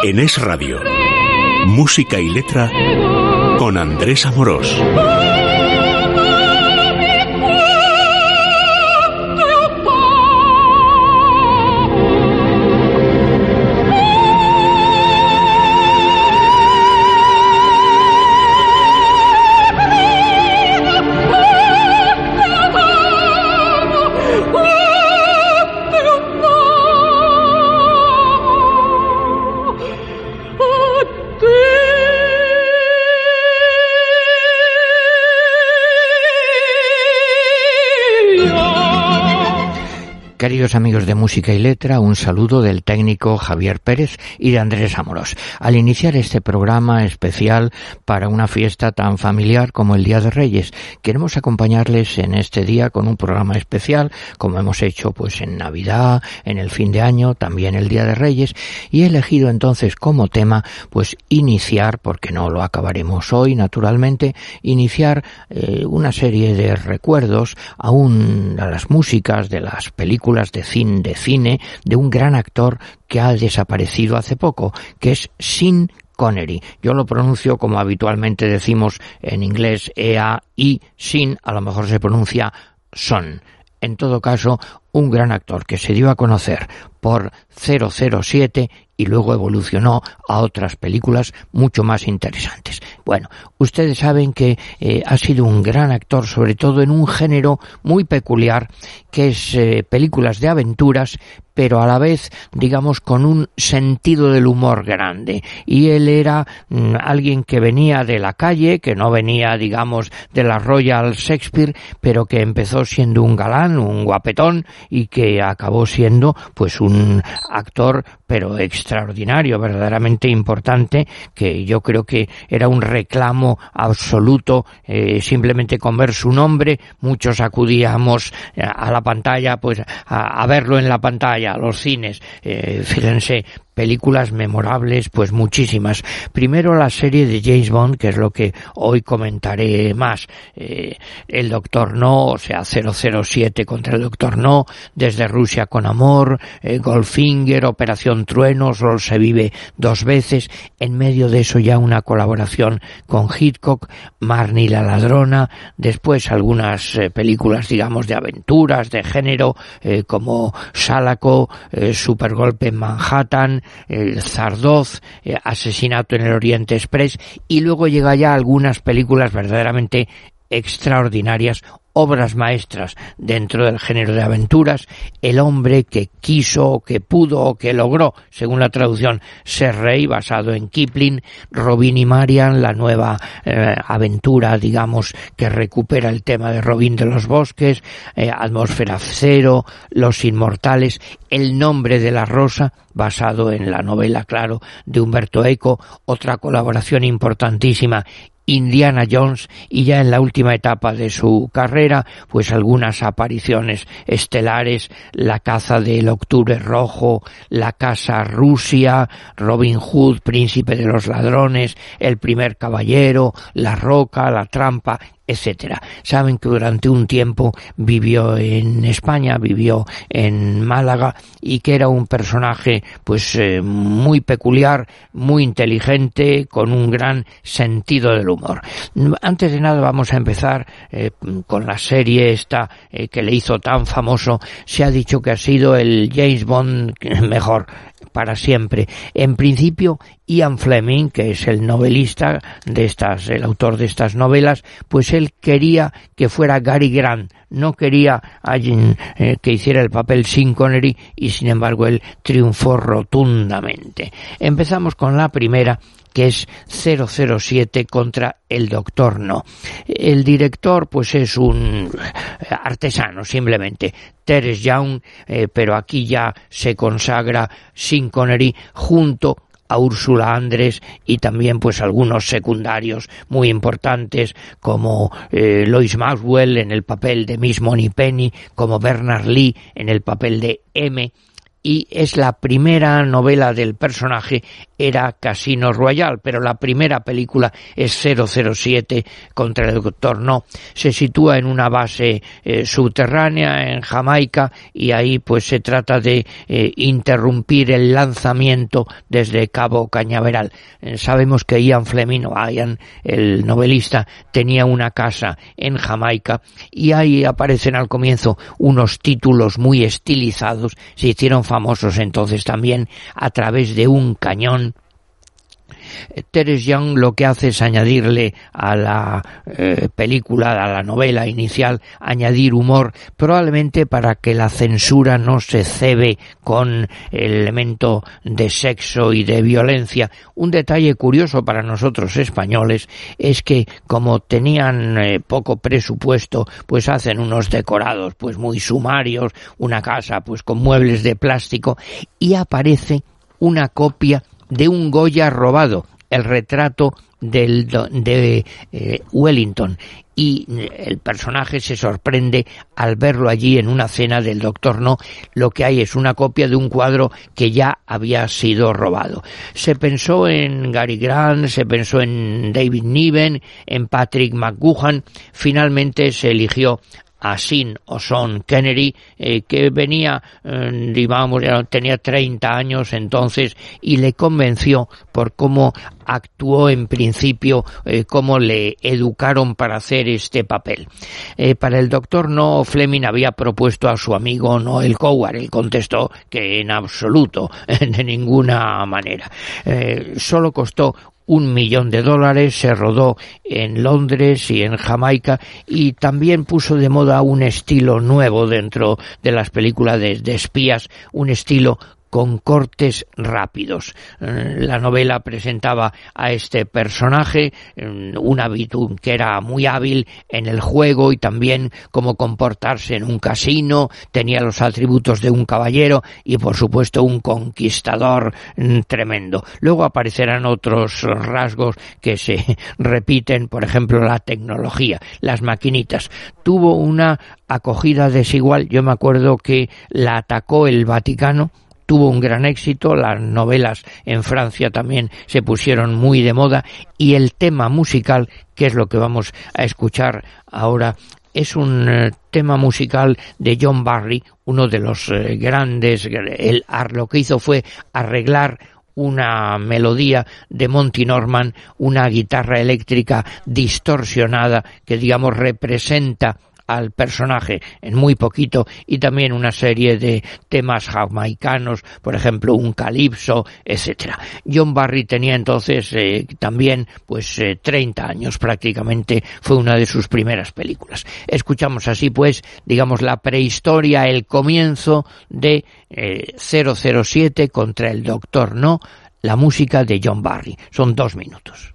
En Es Radio, música y letra con Andrés Amorós. Queridos amigos de Música y Letra, un saludo del técnico Javier Pérez y de Andrés Amorós. Al iniciar este programa especial para una fiesta tan familiar como el Día de Reyes, queremos acompañarles en este día con un programa especial, como hemos hecho pues en Navidad, en el fin de año, también el Día de Reyes, y he elegido entonces como tema pues iniciar, porque no lo acabaremos hoy naturalmente, iniciar una serie de recuerdos a las músicas de las películas de cine de un gran actor que ha desaparecido hace poco, que es Sean Connery. Yo lo pronuncio como habitualmente decimos en inglés, E-A-I, Sean, a lo mejor se pronuncia Son. En todo caso, un gran actor que se dio a conocer por 007 y luego evolucionó a otras películas mucho más interesantes. Bueno, ustedes saben que ha sido un gran actor, sobre todo en un género muy peculiar, que es películas de aventuras, pero a la vez, digamos, con un sentido del humor grande. Y él era alguien que venía de la calle, que no venía, digamos, de la Royal Shakespeare, pero que empezó siendo un galán, un guapetón, y que acabó siendo, pues, un actor, pero extraordinario, verdaderamente importante, que yo creo que era un reclamo absoluto, simplemente con ver su nombre, muchos acudíamos a la pantalla, pues, a verlo en la pantalla, a los cines. Fíjense, películas memorables, pues muchísimas. Primero la serie de James Bond, que es lo que hoy comentaré más. El Doctor No, o sea, 007 contra el Doctor No, Desde Rusia con Amor, Goldfinger, Operación Trueno, Solo se vive dos veces. En medio de eso ya una colaboración con Hitchcock, Marnie la ladrona. Después algunas películas, digamos, de aventuras, de género, como Sálako, Supergolpe en Manhattan, Zardoz, Asesinato en el Oriente Express, y luego llega ya algunas películas verdaderamente extraordinarias, obras maestras dentro del género de aventuras. El hombre que quiso, que pudo o que logró, según la traducción, ser rey, basado en Kipling. Robin y Marian, la nueva aventura, digamos, que recupera el tema de Robin de los Bosques. Atmósfera Cero, Los Inmortales, El nombre de la rosa, basado en la novela, claro, de Umberto Eco. Otra colaboración importantísima, Indiana Jones, y ya en la última etapa de su carrera, pues algunas apariciones estelares, La caza del Octubre Rojo, La casa Rusia, Robin Hood, Príncipe de los ladrones, El primer caballero, La roca, La trampa, etcétera. Saben que durante un tiempo vivió en España, vivió en Málaga, y que era un personaje pues muy peculiar, muy inteligente, con un gran sentido del humor. Antes de nada vamos a empezar con la serie esta que le hizo tan famoso. Se ha dicho que ha sido el James Bond mejor para siempre. En principio, Ian Fleming, que es el novelista de estas, el autor de estas novelas, pues él quería que fuera Cary Grant, no quería alguien que hiciera el papel Sean Connery, y sin embargo él triunfó rotundamente. Empezamos con la primera, que es 007 contra el Doctor No. El director pues es un artesano, simplemente, Terence Young, pero aquí ya se consagra Sean Connery junto a Úrsula Andress, y también pues algunos secundarios muy importantes como Lois Maxwell en el papel de Miss Moneypenny, como Bernard Lee en el papel de M. y es la primera novela del personaje, era Casino Royale, pero la primera película es 007 contra el Doctor No. Se sitúa en una base subterránea en Jamaica y ahí pues se trata de interrumpir el lanzamiento desde Cabo Cañaveral. Sabemos que Ian Fleming, el novelista, tenía una casa en Jamaica y ahí aparecen al comienzo unos títulos muy estilizados. Se hicieron famosos entonces también a través de un cañón. Terence Young lo que hace es añadirle a la película, a la novela inicial, añadir humor, probablemente para que la censura no se cebe con el elemento de sexo y de violencia. Un detalle curioso para nosotros españoles es que como tenían poco presupuesto, pues hacen unos decorados pues muy sumarios, una casa pues con muebles de plástico, y aparece una copia de un Goya robado, el retrato de Wellington, y el personaje se sorprende al verlo allí en una cena del Doctor No. Lo que hay es una copia de un cuadro que ya había sido robado. Se pensó en Cary Grant, se pensó en David Niven, en Patrick McGoohan. Finalmente se eligió a Sean Connery, que venía, tenía 30 años entonces, y le convenció por cómo actuó en principio, cómo le educaron para hacer este papel. Para el Doctor No, Fleming había propuesto a su amigo Noel Coward. Él contestó que en absoluto, de ninguna manera. Solo costó $1 millón, se rodó en Londres y en Jamaica, y también puso de moda un estilo nuevo dentro de las películas de espías, un estilo con cortes rápidos. La novela presentaba a este personaje, un hábito que era muy hábil en el juego y también cómo comportarse en un casino, tenía los atributos de un caballero y por supuesto un conquistador tremendo. Luego aparecerán otros rasgos que se repiten, por ejemplo la tecnología, las maquinitas. Tuvo una acogida desigual. Yo me acuerdo que la atacó el Vaticano, tuvo un gran éxito, las novelas en Francia también se pusieron muy de moda, y el tema musical, que es lo que vamos a escuchar ahora, es un tema musical de John Barry, uno de los grandes. Lo que hizo fue arreglar una melodía de Monty Norman, una guitarra eléctrica distorsionada que digamos representa al personaje en muy poquito, y también una serie de temas jamaicanos, por ejemplo un calipso, etcétera. John Barry tenía entonces también 30 años prácticamente, fue una de sus primeras películas. Escuchamos así pues, digamos, la prehistoria, el comienzo de 007 contra el Doctor No, la música de John Barry. Son 2 minutos.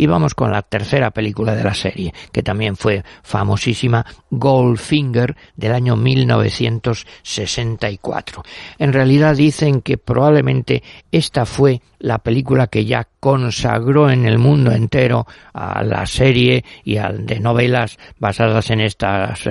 Y vamos con la tercera película de la serie, que también fue famosísima, Goldfinger, del año 1964. En realidad dicen que probablemente esta fue la película que ya consagró en el mundo entero a la serie y de novelas basadas en estas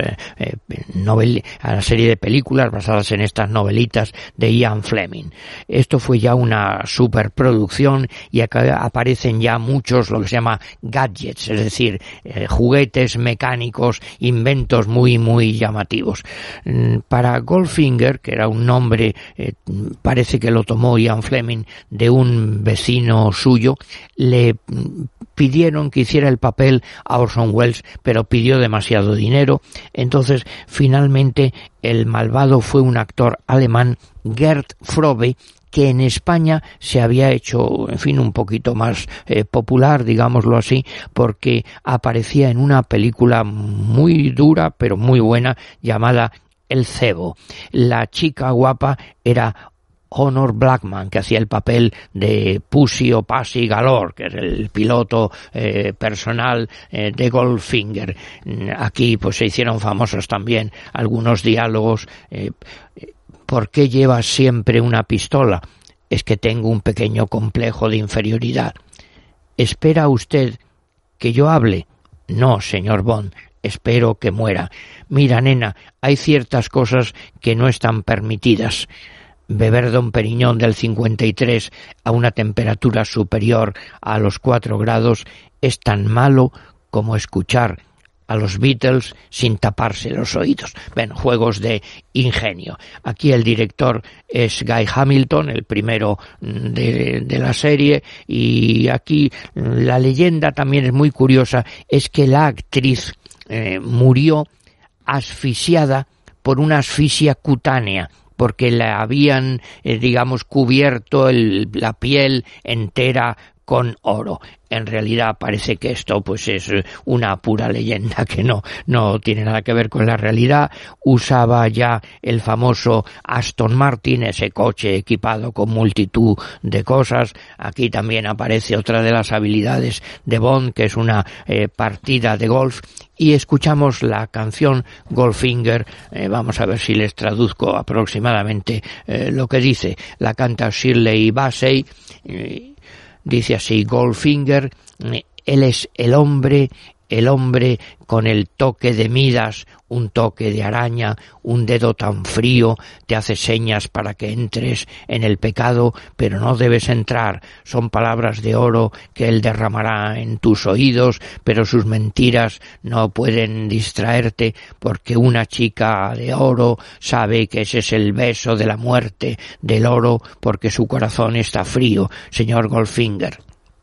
a la serie de películas basadas en estas novelitas de Ian Fleming. Esto fue ya una superproducción y acá aparecen ya muchos lo que se llama gadgets, es decir, juguetes mecánicos, inventos muy muy llamativos. Para Goldfinger, que era un nombre, parece que lo tomó Ian Fleming de un vecino suyo, le pidieron que hiciera el papel a Orson Welles, pero pidió demasiado dinero. Entonces finalmente el malvado fue un actor alemán, Gerd Fröbe, que en España se había hecho, en fin, un poquito más popular, digámoslo así, porque aparecía en una película muy dura pero muy buena llamada El Cebo. La chica guapa era Honor Blackman, que hacía el papel de Pussy o Passy Galore, que es el piloto personal de Goldfinger. Aquí pues se hicieron famosos también algunos diálogos. ¿Por qué llevas siempre una pistola? Es que tengo un pequeño complejo de inferioridad. ¿Espera usted que yo hable? No, señor Bond. Espero que muera. Mira, nena, hay ciertas cosas que no están permitidas. Beber Dom Periñón del 53 a una temperatura superior a los 4 grados es tan malo como escuchar a los Beatles sin taparse los oídos. Bueno, juegos de ingenio. Aquí el director es Guy Hamilton, el primero de la serie, y aquí la leyenda también es muy curiosa, es que la actriz murió asfixiada por una asfixia cutánea, porque le habían, cubierto la piel entera con oro. En realidad parece que esto pues es una pura leyenda que no tiene nada que ver con la realidad. Usaba ya el famoso Aston Martin, ese coche equipado con multitud de cosas. Aquí también aparece otra de las habilidades de Bond, que es una partida de golf. Y escuchamos la canción Goldfinger. Vamos a ver si les traduzco aproximadamente lo que dice. La canta Shirley Bassey. Dice así: Goldfinger, él es el hombre con el toque de Midas, un toque de araña, un dedo tan frío, te hace señas para que entres en el pecado, pero no debes entrar. Son palabras de oro que él derramará en tus oídos, pero sus mentiras no pueden distraerte, porque una chica de oro sabe que ese es el beso de la muerte del oro, porque su corazón está frío, señor Goldfinger.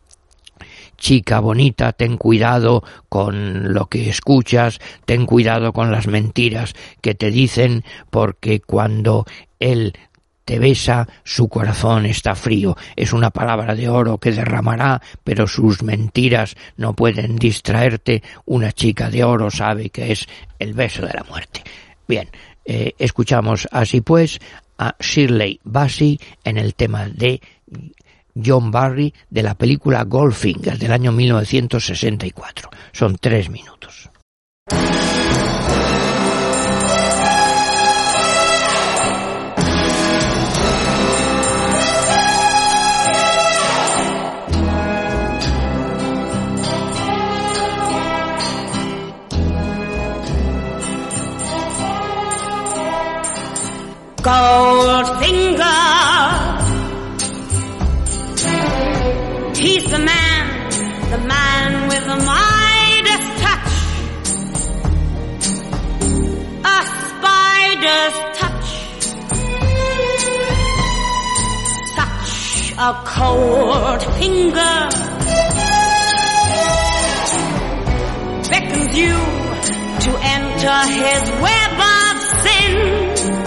Chica bonita, ten cuidado con lo que escuchas, ten cuidado con las mentiras que te dicen, porque cuando él te besa, su corazón está frío. Es una palabra de oro que derramará, pero sus mentiras no pueden distraerte. Una chica de oro sabe que es el beso de la muerte. Bien, escuchamos así pues a Shirley Bassey en el tema de John Barry de la película Goldfinger del año 1964. Son 3 minutos. Goldfinger, he's the man with the Midas touch, a spider's touch, such a cold finger beckons you to enter his web of sin.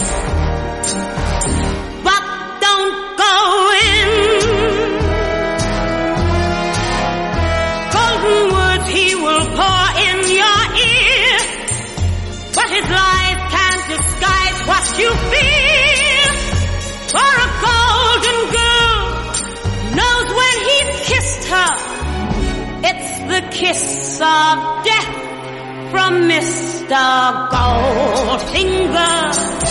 His lies can't disguise what you feel. For a golden girl knows when he's kissed her, it's kiss of death from Mr. Goldfinger.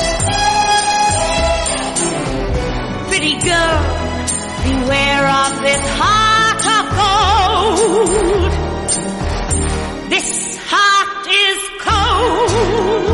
Pretty girl, beware of this heart of gold. This heart is cold.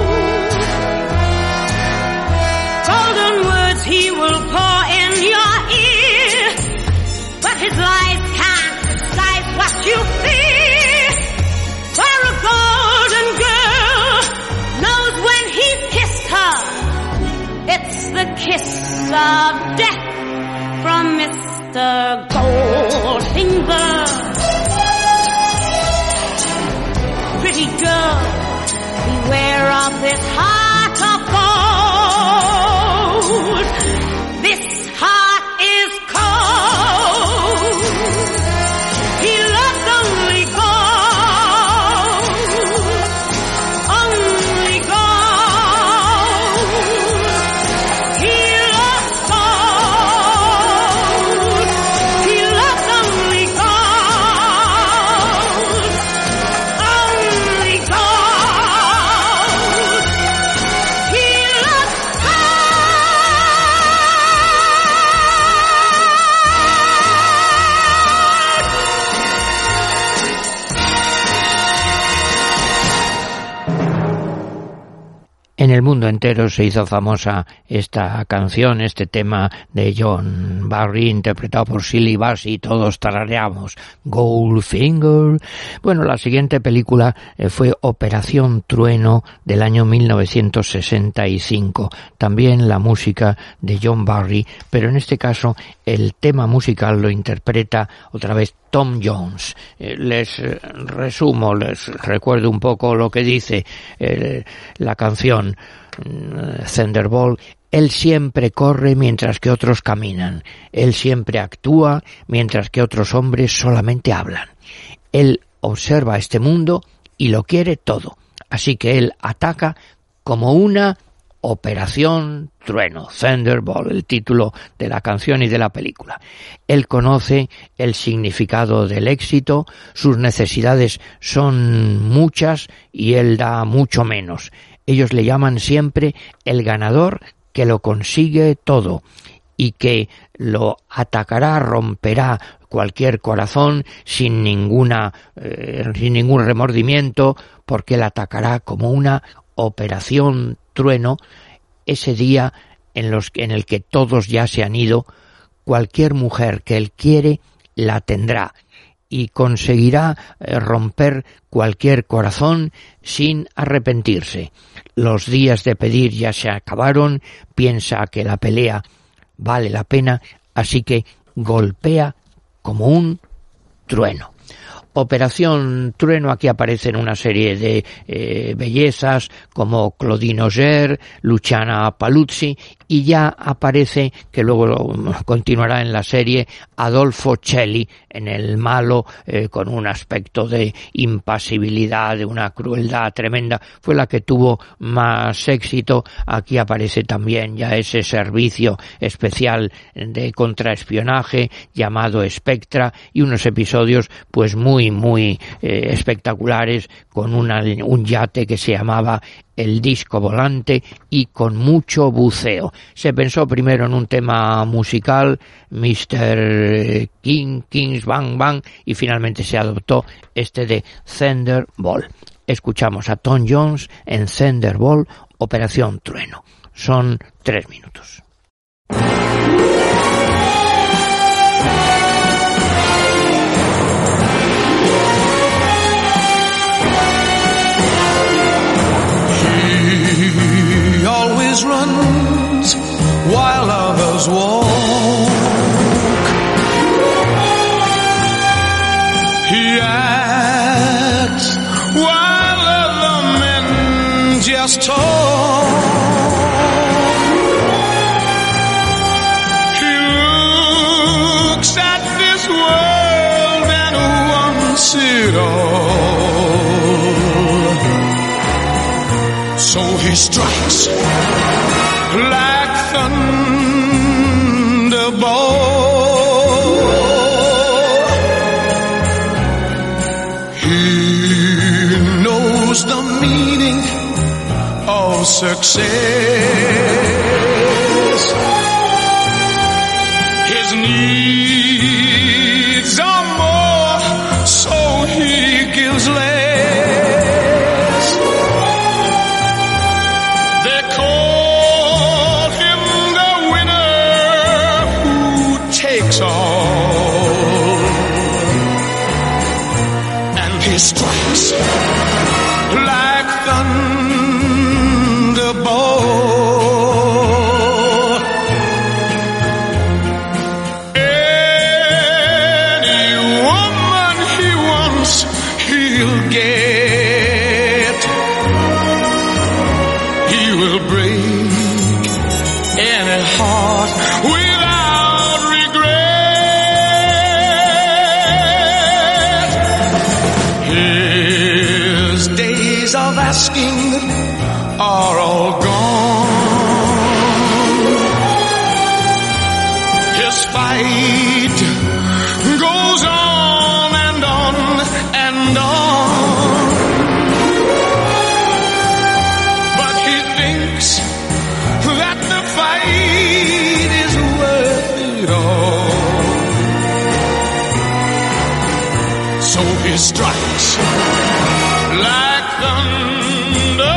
Golden words he will pour in your ear, but his lies can't disguise what you fear. For a golden girl knows when he's kissed her, it's the kiss of death from Mr. Goldfinger. Pretty girl, beware of this heart of gold. This heart is cold. He loves only gold. Only gold. He loves gold. He loves only gold. Only gold. He loves En el mundo entero se hizo famosa esta canción, este tema de John Barry, interpretado por Shirley Bassey, todos tarareamos Goldfinger. Bueno, la siguiente película fue Operación Trueno del año 1965. También la música de John Barry, pero en este caso el tema musical lo interpreta otra vez Tom Jones. Les resumo, les recuerdo un poco lo que dice la canción Thunderbolt. Él siempre corre mientras que otros caminan. Él siempre actúa mientras que otros hombres solamente hablan. Él observa este mundo y lo quiere todo. Así que él ataca como una Operación Trueno, Thunderbolt, el título de la canción y de la película. Él conoce el significado del éxito, sus necesidades son muchas y él da mucho menos. Ellos le llaman siempre el ganador que lo consigue todo y que lo atacará, romperá cualquier corazón sin ningún remordimiento, porque él atacará como una Operación Trueno. Ese día en el que todos ya se han ido, cualquier mujer que él quiere la tendrá y conseguirá romper cualquier corazón sin arrepentirse. Los días de pedir ya se acabaron, piensa que la pelea vale la pena, así que golpea como un trueno. Operación Trueno, aquí aparecen una serie de bellezas como Claudine Auger, Luciana Paluzzi, y ya aparece, que luego continuará en la serie, Adolfo Celli, en el malo, con un aspecto de impasibilidad, de una crueldad tremenda. Fue la que tuvo más éxito. Aquí aparece también ya ese servicio especial de contraespionaje llamado Spectra, y unos episodios pues muy espectaculares, con un yate que se llamaba el Disco Volante y con mucho buceo. Se pensó primero en un tema musical, Mr. King's Bang Bang, y finalmente se adoptó este de Thunderbolt. Escuchamos a Tom Jones en Thunderbolt, Operación Trueno. Son 3 minutos. Runs while others walk. He acts while other men just talk. He looks at this world and wants it all. So he strikes like thunderbolt. He success. His needs are more, so he gives less. They call him the winner who takes all, and he strikes like thunderbolt. Any woman he wants, he'll get. He will break any heart without regret. His days of asking are all gone. His fight goes on and on and on. But he thinks that the fight is worth it all. So he strikes like thunder.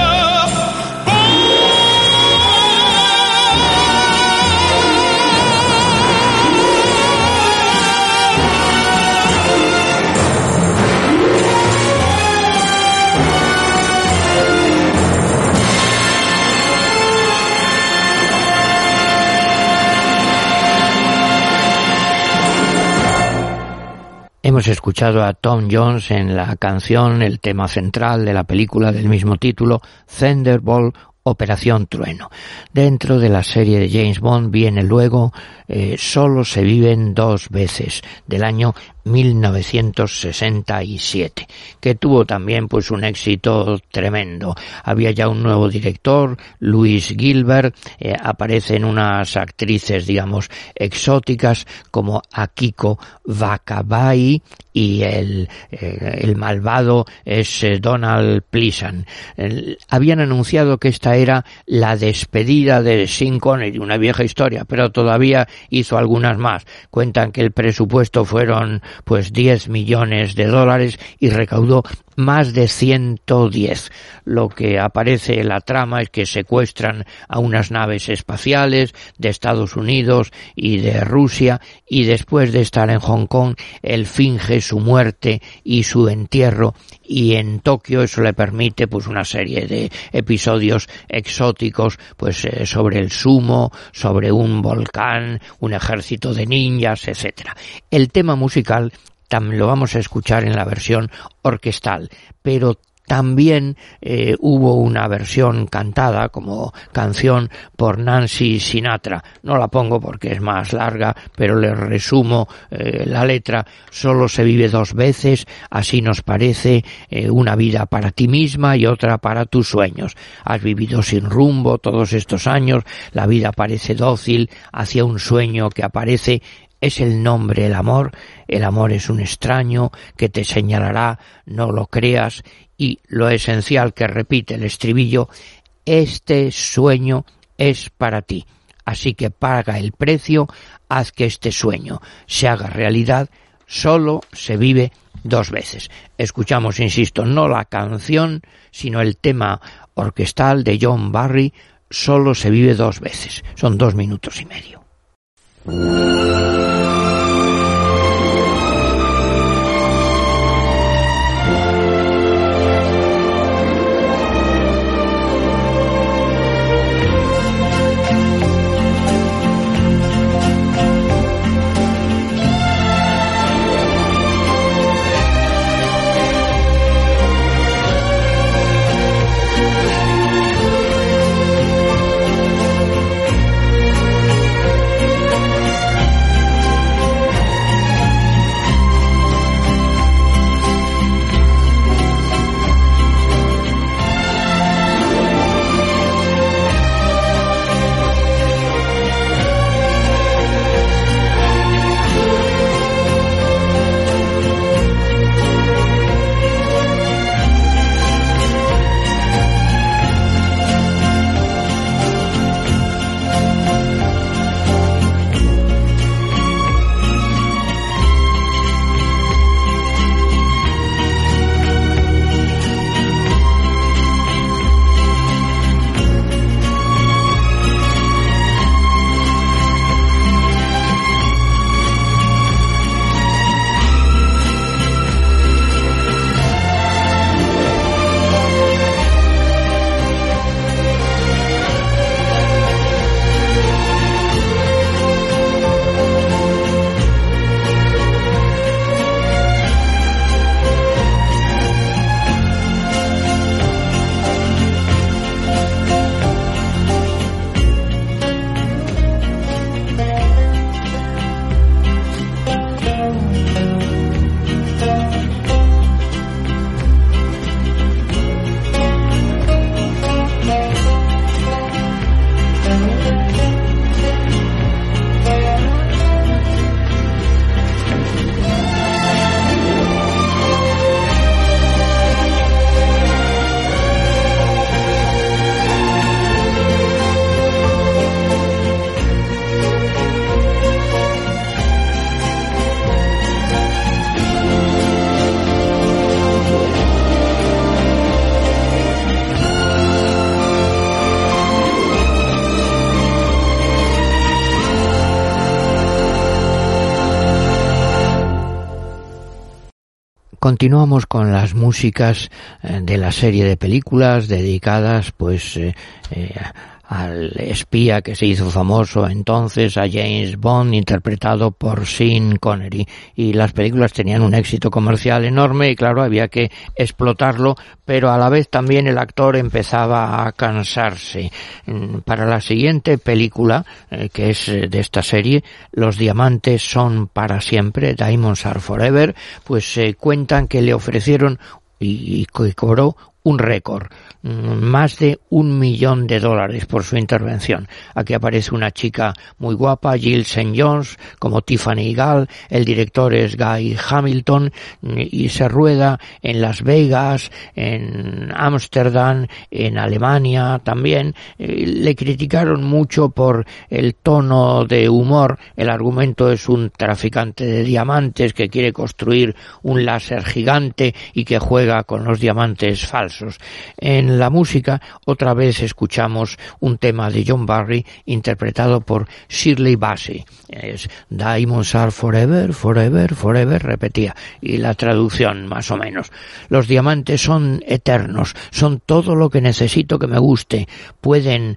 Hemos escuchado a Tom Jones en la canción, el tema central de la película del mismo título, Thunderbolt, Operación Trueno. Dentro de la serie de James Bond viene luego Solo se viven dos veces, del año 1967, que tuvo también pues un éxito tremendo. Había ya un nuevo director, Louis Gilbert, aparecen unas actrices, digamos, exóticas como Akiko Wakabayashi y el malvado es Donald Pleasant. Habían anunciado que esta era la despedida de Sean Connery, una vieja historia, pero todavía hizo algunas más. Cuentan que el presupuesto fueron pues $10 millones y recaudó más de 110. Lo que aparece en la trama es que secuestran a unas naves espaciales de Estados Unidos y de Rusia, y después de estar en Hong Kong, él finge su muerte y su entierro, y en Tokio eso le permite pues una serie de episodios exóticos pues sobre el sumo, sobre un volcán, un ejército de ninjas, etcétera. El tema musical también lo vamos a escuchar en la versión orquestal, pero también hubo una versión cantada como canción por Nancy Sinatra. No la pongo porque es más larga, pero les resumo la letra. Solo se vive dos veces, así nos parece, una vida para ti misma y otra para tus sueños. Has vivido sin rumbo todos estos años, la vida parece dócil hacia un sueño que aparece. Es el nombre, el amor es un extraño que te señalará, no lo creas, y lo esencial que repite el estribillo, este sueño es para ti, así que paga el precio, haz que este sueño se haga realidad, solo se vive dos veces. Escuchamos, insisto, no la canción, sino el tema orquestal de John Barry, solo se vive dos veces, son 2 minutos y medio. Continuamos con las músicas de la serie de películas dedicadas pues al espía que se hizo famoso entonces, a James Bond, interpretado por Sean Connery. Y las películas tenían un éxito comercial enorme y claro, había que explotarlo, pero a la vez también el actor empezaba a cansarse. Para la siguiente película, que es de esta serie, Los diamantes son para siempre, Diamonds Are Forever, pues cuentan que le ofrecieron y cobró un récord, más de $1 millón por su intervención. Aquí aparece una chica muy guapa, Jill St. John's, como Tiffany Gall, el director es Guy Hamilton, y se rueda en Las Vegas, en Ámsterdam, en Alemania también. Le criticaron mucho por el tono de humor. El argumento es un traficante de diamantes que quiere construir un láser gigante y que juega con los diamantes falsos. En la música, otra vez escuchamos un tema de John Barry interpretado por Shirley Bassey. Es Diamonds Are Forever, Forever, Forever, repetía. Y la traducción, más o menos. Los diamantes son eternos, son todo lo que necesito que me guste. Pueden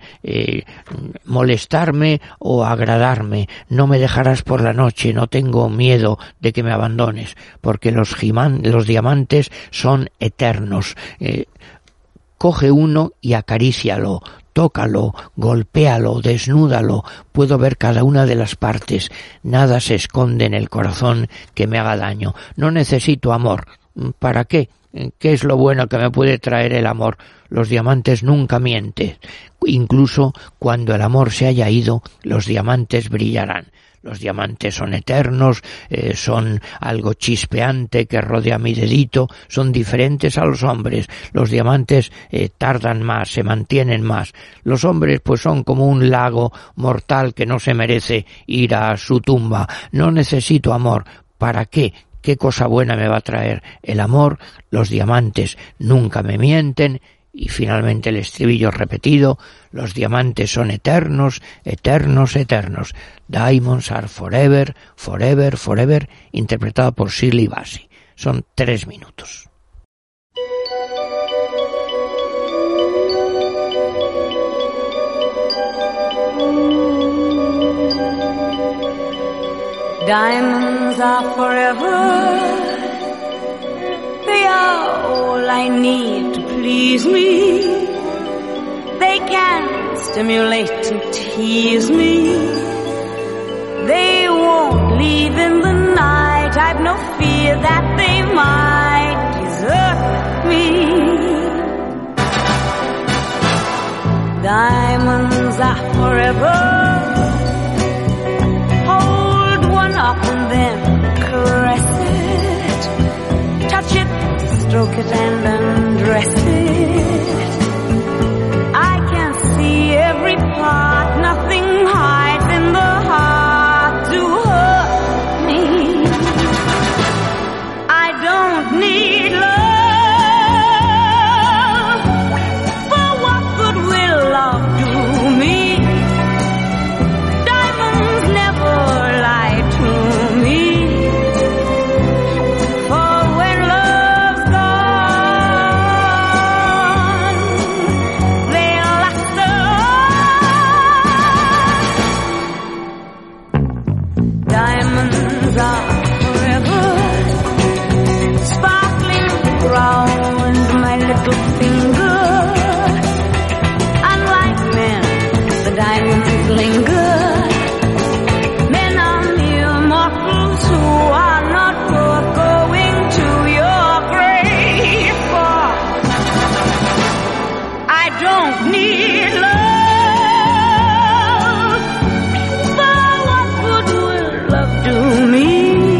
molestarme o agradarme. No me dejarás por la noche, no tengo miedo de que me abandones, porque los diamantes son eternos. Coge uno y acarícialo, tócalo, golpéalo, desnúdalo, puedo ver cada una de las partes, nada se esconde en el corazón que me haga daño. No necesito amor. ¿Para qué? ¿Qué es lo bueno que me puede traer el amor? Los diamantes nunca mienten. Incluso cuando el amor se haya ido, los diamantes brillarán. Los diamantes son eternos, son algo chispeante que rodea mi dedito, son diferentes a los hombres. Los diamantes tardan más, se mantienen más. Los hombres pues son como un lago mortal que no se merece ir a su tumba. No necesito amor. ¿Para qué? ¿Qué cosa buena me va a traer el amor? Los diamantes nunca me mienten. Y finalmente el estribillo repetido, los diamantes son eternos, eternos, eternos. Diamonds are forever, forever, forever, interpretado por Shirley Bassey. Son 3 minutos. Diamonds are forever. They are all I need to please me. They can stimulate and tease me. They won't leave in the night. I've no fear that they might desert me. Diamonds are forever. Hold one up and then caress it. Touch it, stroke it and undress it. I can see every part, nothing hides in the heart to hurt me. I don't need love, for what good will love do me? Diamonds never lie to me. Me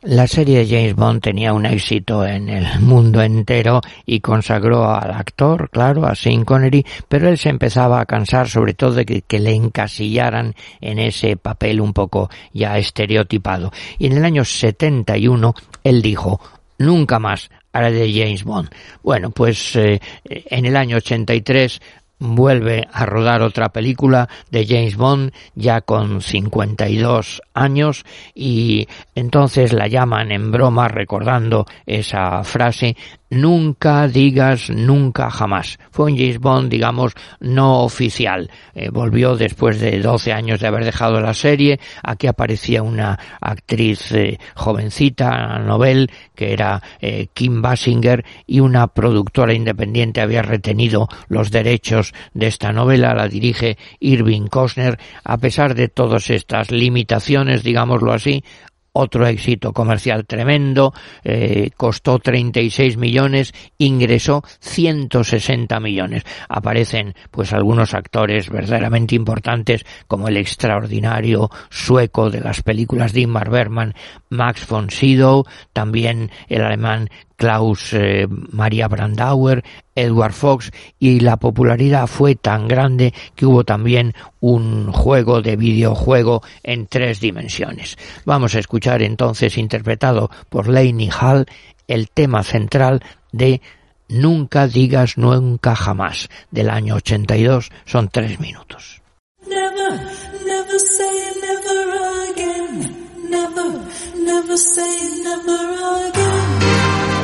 La serie de James Bond tenía un éxito en el mundo entero y consagró al actor, claro, a Sean Connery, pero él se empezaba a cansar sobre todo de que le encasillaran en ese papel un poco ya estereotipado. Y en el año 71 él dijo: nunca más haré de James Bond. Bueno, pues en el año 83 vuelve a rodar otra película de James Bond, ya con 52 años, y entonces la llaman en broma recordando esa frase: nunca digas nunca jamás. Fue un James Bond, digamos, no oficial. Volvió después de 12 años de haber dejado la serie. Aquí aparecía una actriz jovencita, novel, que era Kim Basinger, y una productora independiente había retenido los derechos de esta novela. La dirige Irving Costner. A pesar de todas estas limitaciones, digámoslo así, otro éxito comercial tremendo, costó 36 millones, ingresó 160 millones. Aparecen pues algunos actores verdaderamente importantes, como el extraordinario sueco de las películas de Ingmar Bergman, Max von Sydow, también el alemán Klaus Maria Brandauer, Edward Fox, y la popularidad fue tan grande que hubo también un juego de videojuego en 3 dimensiones. Vamos a escuchar entonces, interpretado por Lainey Hall, el tema central de Nunca digas nunca jamás, del año 82, son 3 minutos. Never, never say never again. Never, never say never again.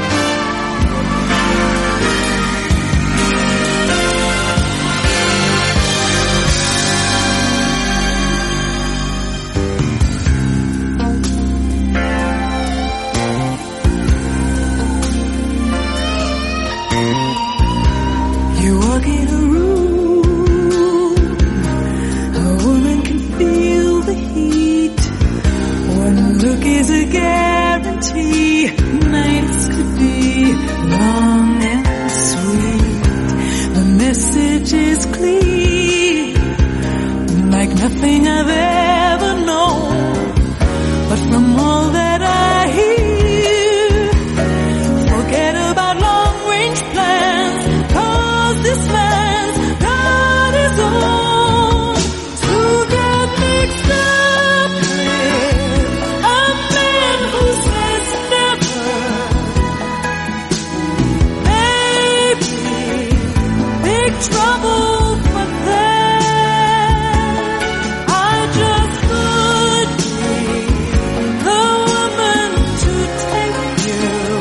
You walk in a room, a woman can feel the heat. One look is a guarantee, nights could be long and sweet. The message is clear, like nothing I've ever known. But from all that I hear, forget about long-range plans. This man's got his own to get mixed up with a man who says never. Maybe big trouble, but then I just could be the woman to take you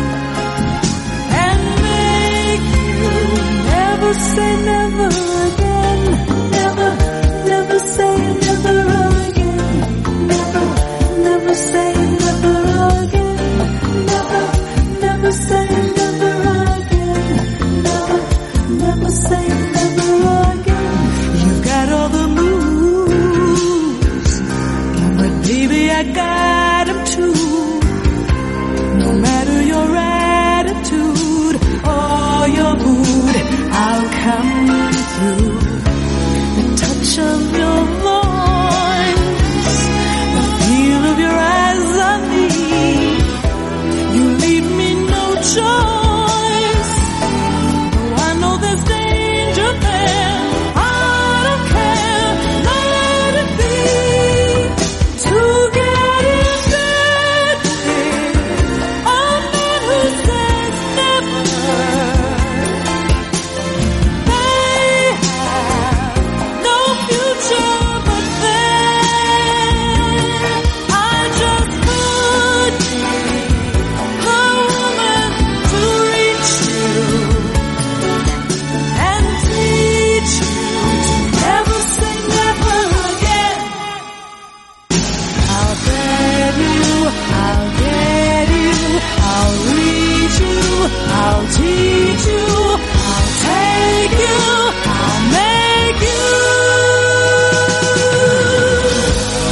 and make you never say never again. Never, never say never again. Never, never say never again. Never, never say never again. Never, never say never again. You got all the moves, but baby I got 'em too. No matter your attitude or your mood, I'll come through. The touch of your voice, the feel of your eyes on me. You leave me no choice. Though I know there's danger there, I don't care, let it be. To get in bed with a man who says never.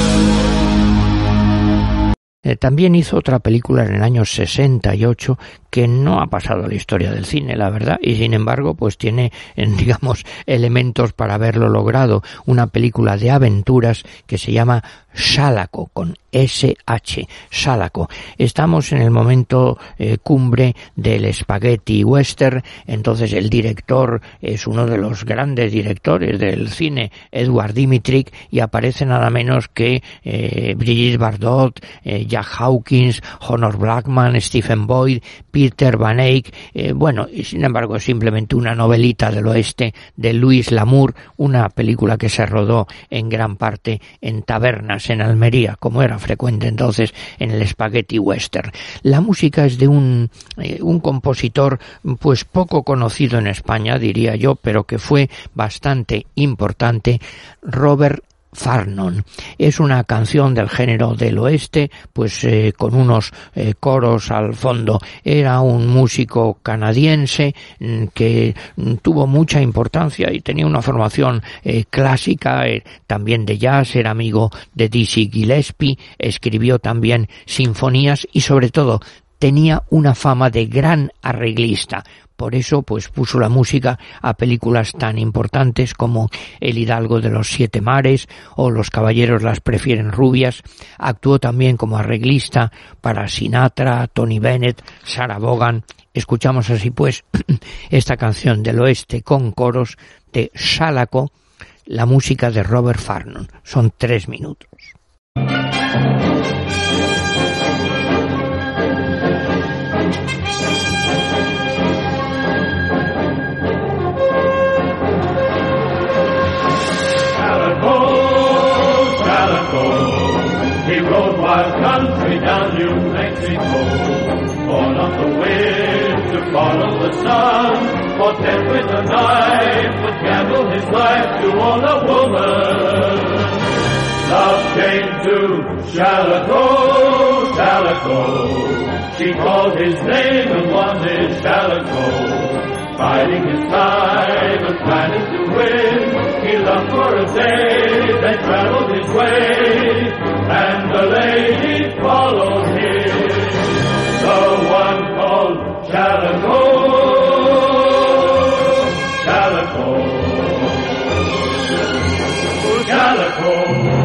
También hizo otra película en el año 68 que no ha pasado a la historia del cine, la verdad, y sin embargo pues tiene, digamos, elementos para haberlo logrado. Una película de aventuras que se llama Shalako, con SH, Shalako. Estamos en el momento cumbre del spaghetti western. Entonces el director es uno de los grandes directores del cine, Edward Dmytryk, y aparece nada menos que Brigitte Bardot, Jack Hawkins, Honor Blackman, Stephen Boyd, Peter Van Eyck, bueno, y sin embargo es simplemente una novelita del oeste de Louis L'Amour, una película que se rodó en gran parte en tabernas en Almería, como era frecuente entonces en el spaghetti western. La música es de un compositor pues poco conocido en España, diría yo, pero que fue bastante importante, Robert Farnon. Es una canción del género del oeste, pues con unos coros al fondo. Era un músico canadiense que tuvo mucha importancia y tenía una formación clásica, también de jazz, era amigo de Dizzy Gillespie, escribió también sinfonías y sobre todo tenía una fama de gran arreglista. Por eso, pues puso la música a películas tan importantes como El Hidalgo de los Siete Mares o Los Caballeros las prefieren rubias. Actuó también como arreglista para Sinatra, Tony Bennett, Sarah Vaughan. Escuchamos así pues esta canción del oeste con coros de Shalako, la música de Robert Farnon. Son 3 minutos. He rode wild country down New Mexico, born on the wind to follow the sun, for death with a knife would gamble his life to own a woman. Love came to Shalako, Shalako. She called his name and wanted Shalako, biding his time and planning to win. He loved for a day, then traveled his way, and the lady followed him, the one called Shalako, Shalako, Shalako.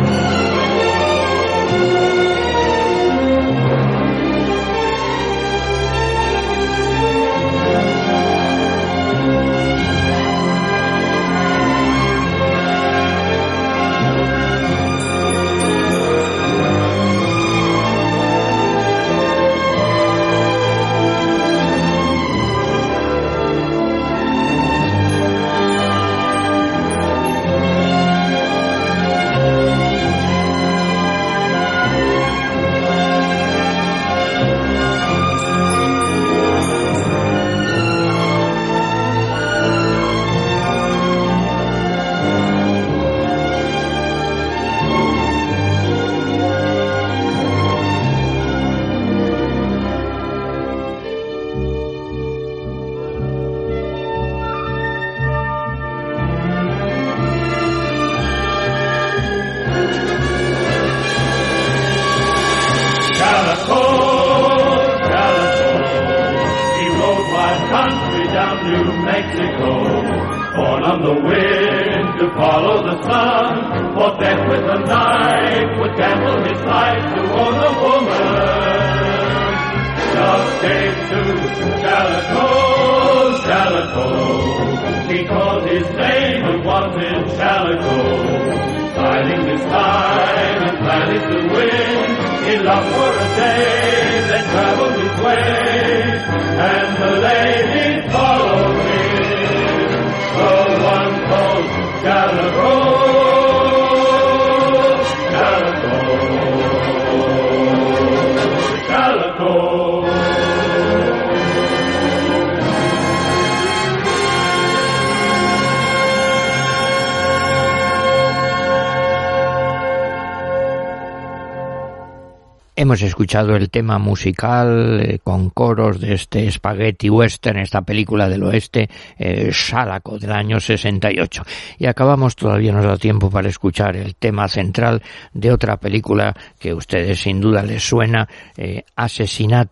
Hemos escuchado el tema musical con coros de este spaghetti western, esta película del oeste, Shalako, del año 68. Y acabamos, todavía nos da tiempo para escuchar el tema central de otra película que a ustedes sin duda les suena, Asesinato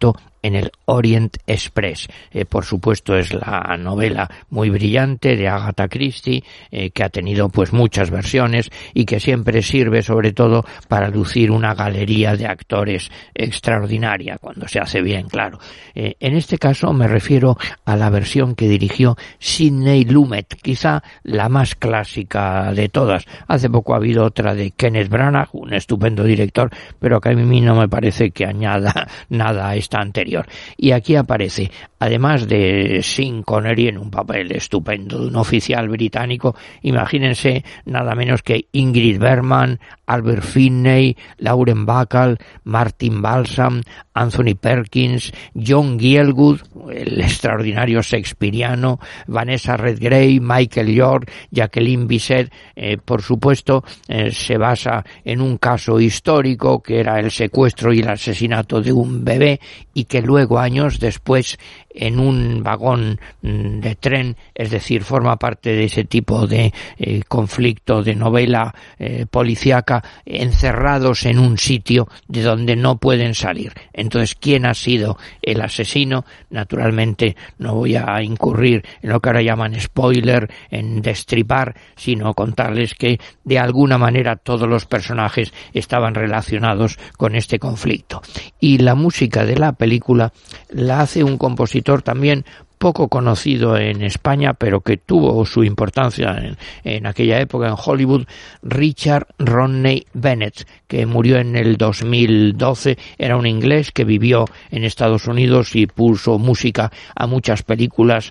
en el Orient Express. Por supuesto es la novela muy brillante de Agatha Christie, que ha tenido pues muchas versiones y que siempre sirve sobre todo para lucir una galería de actores extraordinaria, cuando se hace bien, claro. En este caso me refiero a la versión que dirigió Sidney Lumet, quizá la más clásica de todas. Hace poco ha habido otra de Kenneth Branagh, un estupendo director, pero que a mí no me parece que añada nada a esta anterior. Y aquí aparece, además de Sean Connery en un papel estupendo de un oficial británico, imagínense nada menos que Ingrid Bergman, Albert Finney, Lauren Bacall, Martin Balsam, Anthony Perkins, John Gielgud, el extraordinario shakespeariano, Vanessa Redgrave, Michael York, Jacqueline Bisset. Por supuesto, se basa en un caso histórico que era el secuestro y el asesinato de un bebé, y que luego, años después, en un vagón de tren, es decir, forma parte de ese tipo de conflicto de novela policíaca, encerrados en un sitio de donde no pueden salir. Entonces, ¿quién ha sido el asesino? Naturalmente no voy a incurrir en lo que ahora llaman spoiler, en destripar, sino contarles que de alguna manera todos los personajes estaban relacionados con este conflicto. Y la música de la película la hace un compositor también poco conocido en España, pero que tuvo su importancia en aquella época en Hollywood, Richard Rodney Bennett, que murió en el 2012. Era un inglés que vivió en Estados Unidos y puso música a muchas películas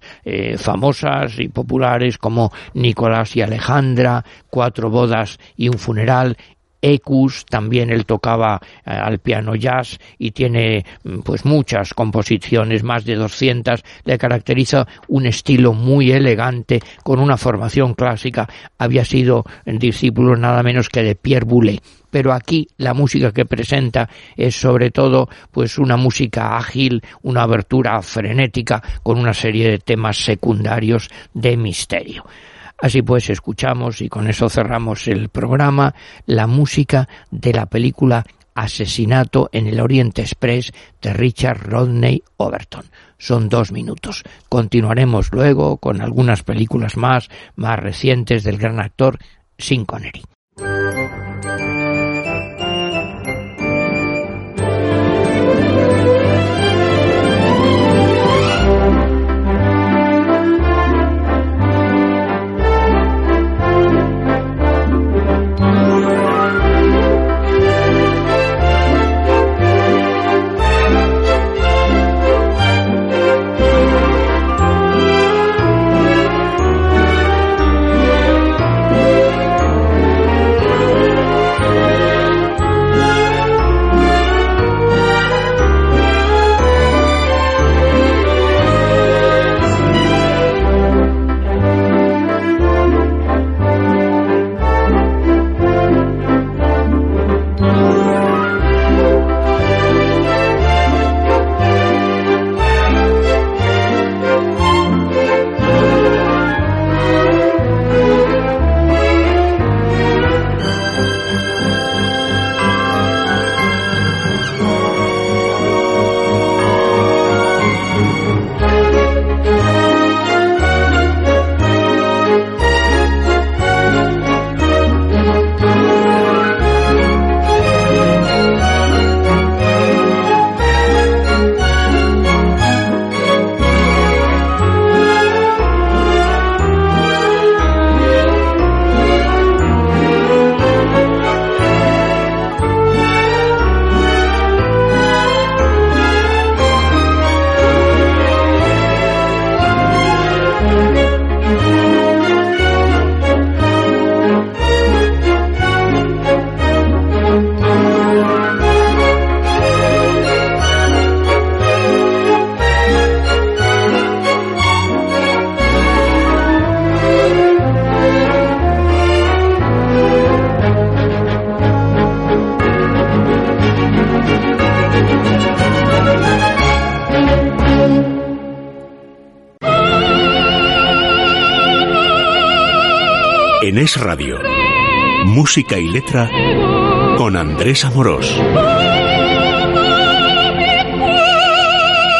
famosas y populares como Nicolás y Alejandra, 4 bodas y un funeral, Ecus. También él tocaba al piano jazz y tiene pues muchas composiciones, más de 200. Le caracteriza un estilo muy elegante con una formación clásica. Había sido discípulo nada menos que de Pierre Boulez. Pero aquí la música que presenta es sobre todo pues una música ágil, una abertura frenética con una serie de temas secundarios de misterio. Así pues, escuchamos, y con eso cerramos el programa, la música de la película Asesinato en el Orient Express de Richard Rodney Overton. Son 2 minutos. Continuaremos luego con algunas películas más recientes del gran actor Sean Connery. En Es Radio, música y letra con Andrés Amorós.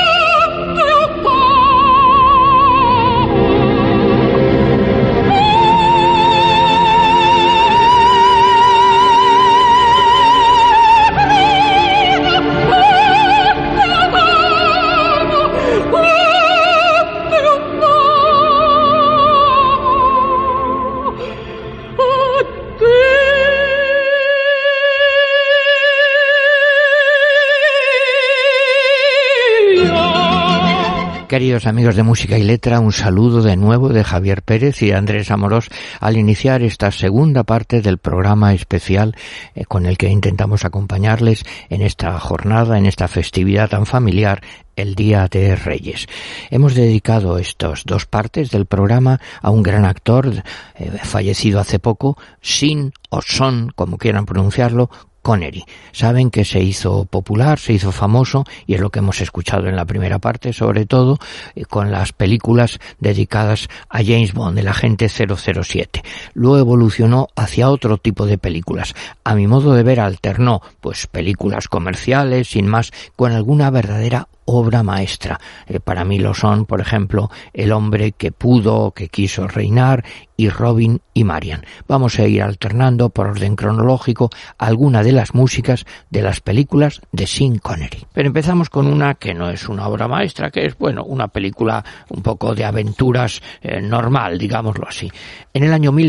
Queridos amigos de Música y Letra, un saludo de nuevo de Javier Pérez y de Andrés Amorós al iniciar esta segunda parte del programa especial con el que intentamos acompañarles en esta jornada, en esta festividad tan familiar, el Día de Reyes. Hemos dedicado estas dos partes del programa a un gran actor fallecido hace poco, Sean o Sean, como quieran pronunciarlo, Connery. Saben que se hizo popular, se hizo famoso, y es lo que hemos escuchado en la primera parte, sobre todo con las películas dedicadas a James Bond, el agente 007. Luego evolucionó hacia otro tipo de películas. A mi modo de ver, alternó pues películas comerciales, sin más, con alguna verdadera obra maestra. Para mí lo son, por ejemplo, El hombre que pudo, que quiso reinar, y Robin y Marian. Vamos a ir alternando por orden cronológico alguna de las músicas de las películas de Sean Connery. Pero empezamos con una que no es una obra maestra, que es, bueno, una película un poco de aventuras normal, digámoslo así. En el año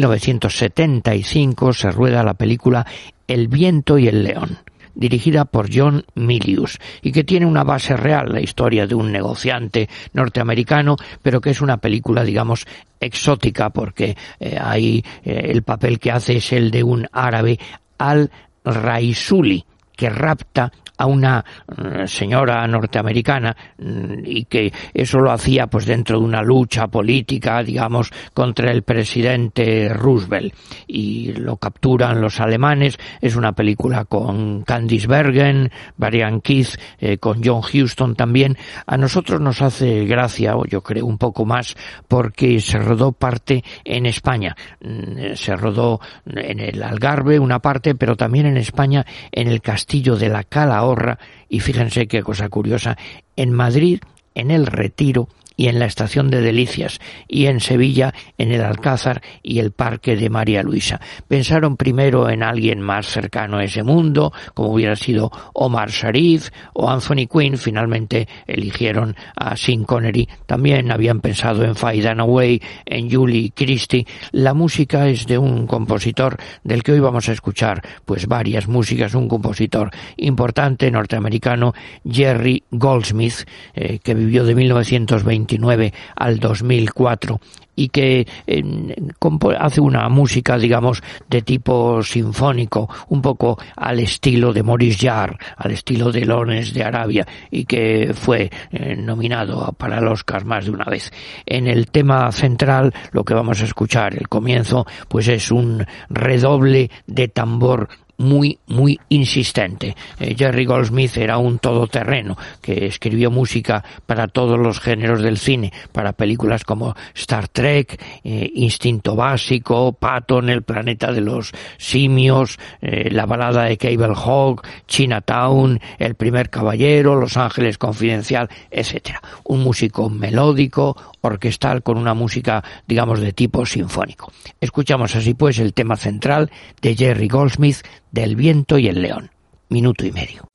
1975 se rueda la película El viento y el león, dirigida por John Milius, y que tiene una base real, la historia de un negociante norteamericano, pero que es una película, digamos, exótica, porque ahí el papel que hace es el de un árabe, al-Raisuli, que rapta a una señora norteamericana, y que eso lo hacía pues dentro de una lucha política, digamos, contra el presidente Roosevelt, y lo capturan los alemanes. Es una película con Candice Bergen, Brian Keith, con John Huston también. A nosotros nos hace gracia, o yo creo un poco más, porque se rodó parte en España. Se rodó en el Algarve una parte, pero también en España, en el Castillo de la Calahorra, y fíjense qué cosa curiosa, en Madrid, en el Retiro y en la Estación de Delicias, y en Sevilla, en el Alcázar y el Parque de María Luisa. Pensaron primero en alguien más cercano a ese mundo, como hubiera sido Omar Sharif o Anthony Quinn. Finalmente eligieron a Sean Connery. También habían pensado en Faye Dunaway, en Julie Christie. La música es de un compositor del que hoy vamos a escuchar pues varias músicas, un compositor importante norteamericano, Jerry Goldsmith, que vivió de 1929 al 2004, y que hace una música, digamos, de tipo sinfónico, un poco al estilo de Maurice Jarre, al estilo de Lawrence de Arabia, y que fue nominado para el Oscar más de una vez. En el tema central, lo que vamos a escuchar, el comienzo, pues es un redoble de tambor muy, muy insistente. Jerry Goldsmith era un todoterreno que escribió música para todos los géneros del cine, para películas como Star Trek, Instinto Básico, Patton, El planeta de los simios, La balada de Cable Hawk, Chinatown, El primer caballero, Los Ángeles Confidencial, etcétera. Un músico melódico, orquestal, con una música, digamos, de tipo sinfónico. Escuchamos así pues el tema central de Jerry Goldsmith, del viento y el león. Minuto y medio.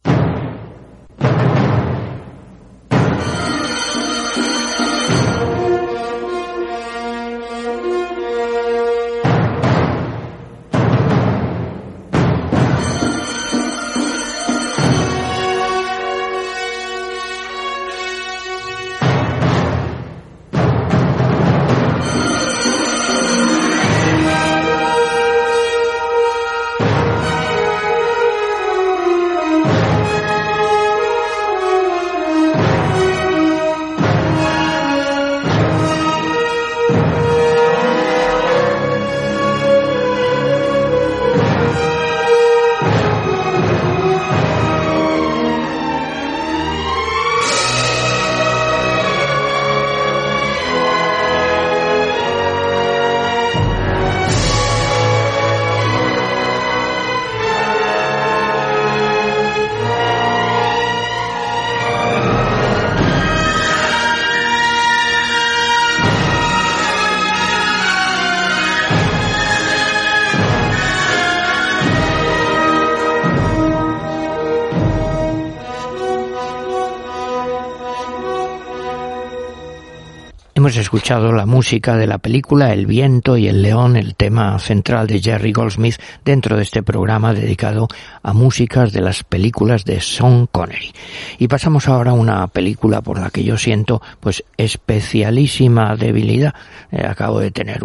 Hemos escuchado la música de la película El viento y el león, el tema central de Jerry Goldsmith dentro de este programa dedicado a músicas de las películas de Sean Connery. Y pasamos ahora a una película por la que yo siento pues especialísima debilidad. Acabo de tener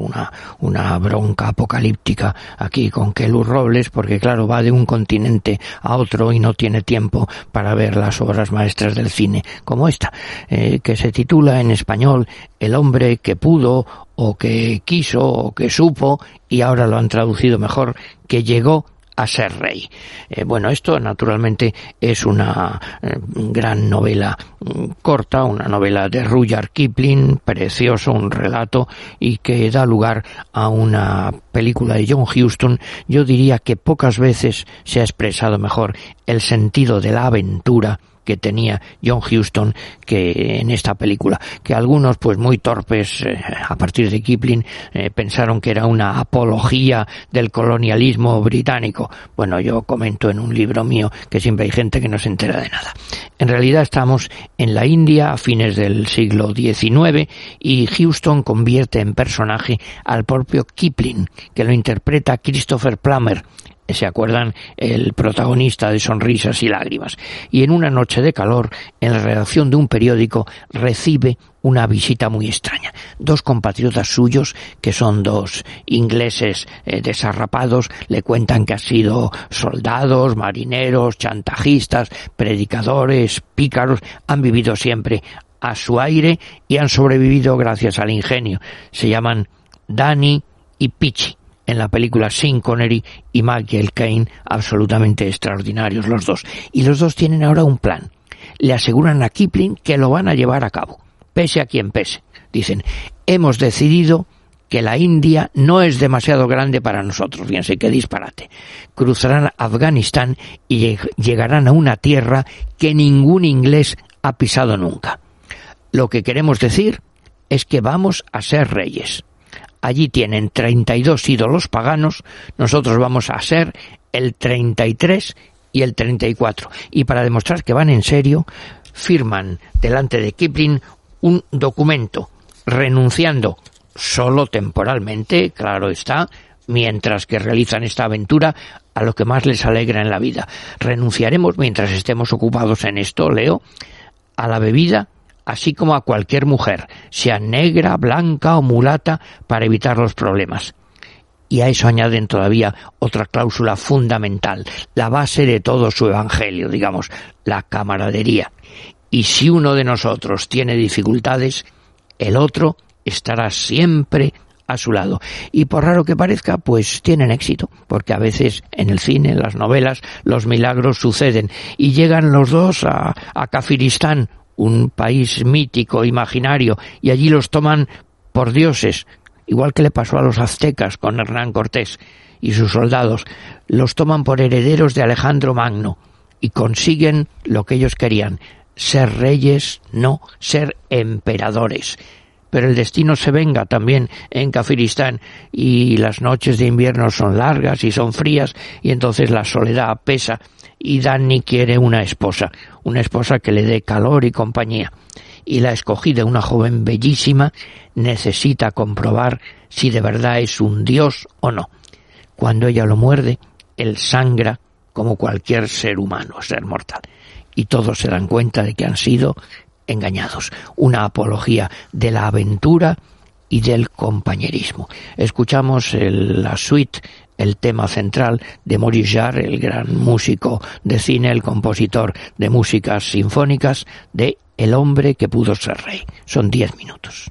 una bronca apocalíptica aquí con Kelu Robles porque claro, va de un continente a otro y no tiene tiempo para ver las obras maestras del cine como esta, que se titula en español El hombre que pudo, o que quiso, o que supo, y ahora lo han traducido mejor, que llegó a ser rey. Bueno, esto naturalmente es una gran novela corta, una novela de Rudyard Kipling, precioso, un relato, y que da lugar a una película de John Huston. Yo diría que pocas veces se ha expresado mejor el sentido de la aventura que tenía John Huston que en esta película, que algunos pues muy torpes a partir de Kipling pensaron que era una apología del colonialismo británico. Bueno, yo comento en un libro mío que siempre hay gente que no se entera de nada. En realidad estamos en la India a fines del siglo XIX y Huston convierte en personaje al propio Kipling, que lo interpreta Christopher Plummer. ¿Se acuerdan? El protagonista de Sonrisas y Lágrimas. Y en una noche de calor, en la redacción de un periódico, recibe una visita muy extraña. Dos compatriotas suyos, que son dos ingleses desarrapados, le cuentan que han sido soldados, marineros, chantajistas, predicadores, pícaros, han vivido siempre a su aire y han sobrevivido gracias al ingenio. Se llaman Danny y Peachy. En la película Sean Connery y Michael Caine, absolutamente extraordinarios los dos. Y los dos tienen ahora un plan. Le aseguran a Kipling que lo van a llevar a cabo, pese a quien pese. Dicen, hemos decidido que la India no es demasiado grande para nosotros. Fíjense qué disparate. Cruzarán Afganistán y llegarán a una tierra que ningún inglés ha pisado nunca. Lo que queremos decir es que vamos a ser reyes. Allí tienen 32 ídolos paganos, nosotros vamos a ser el 33 y el 34. Y para demostrar que van en serio, firman delante de Kipling un documento renunciando solo temporalmente, claro está, mientras que realizan esta aventura, a lo que más les alegra en la vida. Renunciaremos, mientras estemos ocupados en esto, leo, a la bebida, así como a cualquier mujer, sea negra, blanca o mulata, para evitar los problemas. Y a eso añaden todavía otra cláusula fundamental, la base de todo su evangelio, digamos, la camaradería. Y si uno de nosotros tiene dificultades, el otro estará siempre a su lado. Y por raro que parezca, pues tienen éxito, porque a veces en el cine, en las novelas, los milagros suceden. Y llegan los dos a Kafiristán, un país mítico, imaginario, y allí los toman por dioses, igual que le pasó a los aztecas con Hernán Cortés y sus soldados. Los toman por herederos de Alejandro Magno y consiguen lo que ellos querían, ser reyes, no ser emperadores. Pero el destino se venga también en Kafiristán y las noches de invierno son largas y son frías y entonces la soledad pesa. Y Danny quiere una esposa que le dé calor y compañía. Y la escogida, una joven bellísima, necesita comprobar si de verdad es un dios o no. Cuando ella lo muerde, él sangra como cualquier ser humano, ser mortal. Y todos se dan cuenta de que han sido engañados. Una apología de la aventura y del compañerismo. Escuchamos la suite, el tema central de Maurice Jarre, el gran músico de cine, el compositor de músicas sinfónicas, de El hombre que pudo ser rey. Son 10 minutos.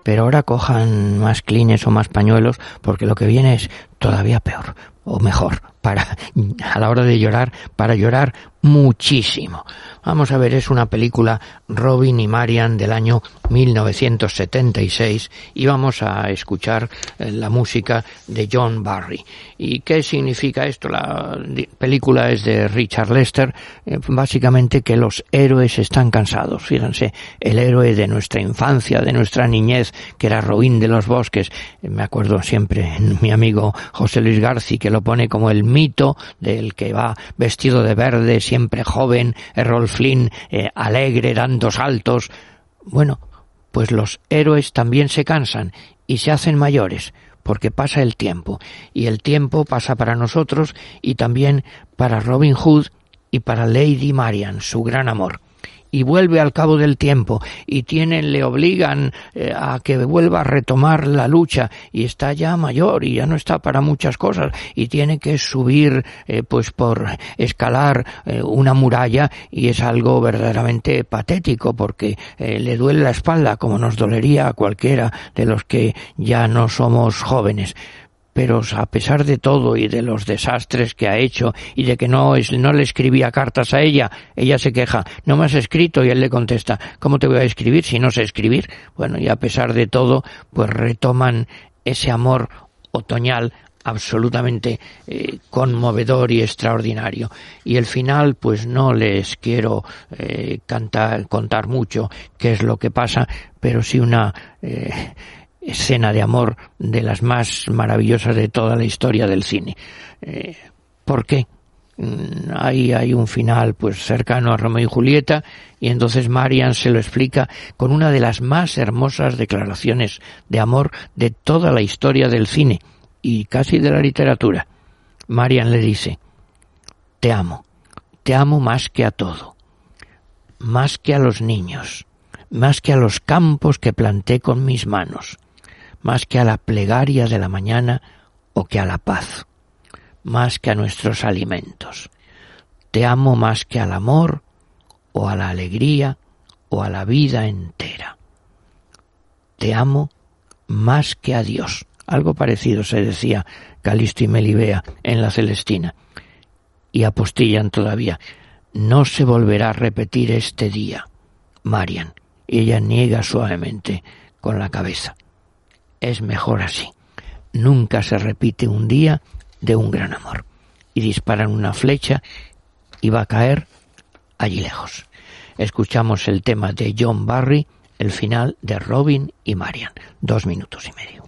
pero ahora cojan más clines o más pañuelos, porque lo que viene es todavía peor, o mejor, a la hora de llorar, para llorar muchísimo. Vamos a ver, es una película, Robin y Marian, del año 1976, y vamos a escuchar la música de John Barry. ¿Y qué significa esto? La película es de Richard Lester, básicamente que los héroes están cansados. Fíjense, el héroe de nuestra infancia, de nuestra niñez, que era Robin de los Bosques, me acuerdo siempre en mi amigo José Luis García, que lo pone como el mito del que va vestido de verde, siempre joven, Errol Flynn, alegre, dando saltos. Bueno, pues los héroes también se cansan y se hacen mayores, porque pasa el tiempo, y el tiempo pasa para nosotros y también para Robin Hood y para Lady Marian, su gran amor. Y vuelve al cabo del tiempo y le obligan a que vuelva a retomar la lucha, y está ya mayor y ya no está para muchas cosas, y tiene que subir pues por escalar una muralla, y es algo verdaderamente patético, porque le duele la espalda, como nos dolería a cualquiera de los que ya no somos jóvenes. Pero a pesar de todo y de los desastres que ha hecho y de que no le escribía cartas a ella se queja, no me has escrito, y él le contesta, ¿cómo te voy a escribir si no sé escribir? Bueno, y a pesar de todo, pues retoman ese amor otoñal absolutamente conmovedor y extraordinario. Y el final, pues no les quiero contar mucho qué es lo que pasa, pero sí una escena de amor de las más maravillosas de toda la historia del cine. ¿Por qué? Hay un final pues cercano a Romeo y Julieta, y entonces Marian se lo explica con una de las más hermosas declaraciones de amor de toda la historia del cine y casi de la literatura. Marian le dice: te amo más que a todo, más que a los niños, más que a los campos que planté con mis manos, más que a la plegaria de la mañana o que a la paz, más que a nuestros alimentos. Te amo más que al amor o a la alegría o a la vida entera. Te amo más que a Dios. Algo parecido se decía Calisto y Melibea en la Celestina. Y apostillan todavía: no se volverá a repetir este día, Marian. Y ella niega suavemente con la cabeza. Es mejor así. Nunca se repite un día de un gran amor. Y disparan una flecha y va a caer allí lejos. Escuchamos el tema de John Barry, el final de Robin y Marian. 2 minutos y medio.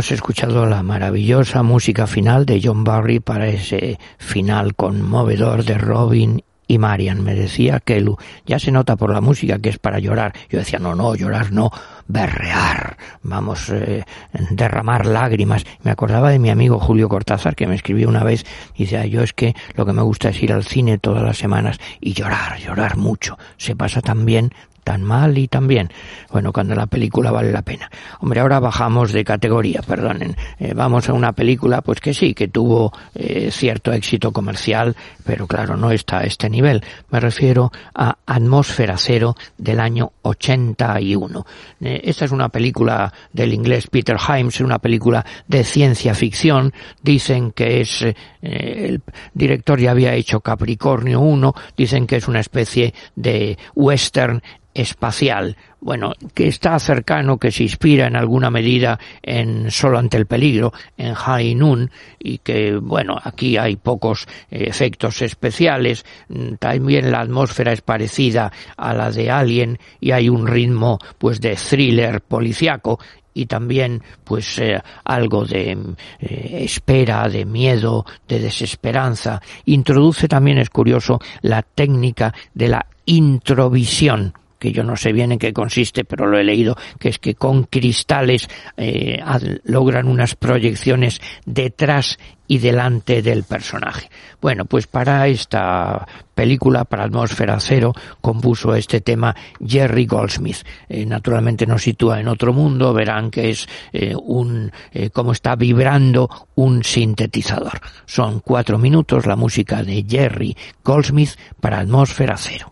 hemos escuchado la maravillosa música final de John Barry para ese final conmovedor de Robin y Marian. Me decía Kelu, ya se nota por la música que es para llorar. Yo decía, no, llorar no, berrear, vamos, derramar lágrimas. Me acordaba de mi amigo Julio Cortázar, que me escribió una vez, y decía, yo es que lo que me gusta es ir al cine todas las semanas y llorar mucho. Se pasa tan bien, tan mal y tan bien. Bueno, cuando la película vale la pena. Hombre, ahora bajamos de categoría, perdonen. Vamos a una película, pues que sí, que tuvo cierto éxito comercial, pero claro, no está a este nivel. Me refiero a Atmósfera Cero del año 81. Esta es una película del inglés Peter Hyams, una película de ciencia ficción. Dicen que es, el director ya había hecho Capricornio 1, dicen que es una especie de western espacial, bueno, que está cercano, que se inspira en alguna medida en Solo ante el peligro, en High Noon, y que, bueno, aquí hay pocos efectos especiales, también la atmósfera es parecida a la de Alien y hay un ritmo, pues, de thriller policiaco, y también pues algo de espera, de miedo, de desesperanza. Introduce también, es curioso, la técnica de la introvisión, que yo no sé bien en qué consiste, pero lo he leído, que es que con cristales logran unas proyecciones detrás y delante del personaje. Bueno, pues para esta película, para Atmósfera Cero, compuso este tema Jerry Goldsmith. Naturalmente nos sitúa en otro mundo, verán que es cómo está vibrando un sintetizador. Son 4 minutos la música de Jerry Goldsmith para Atmósfera Cero.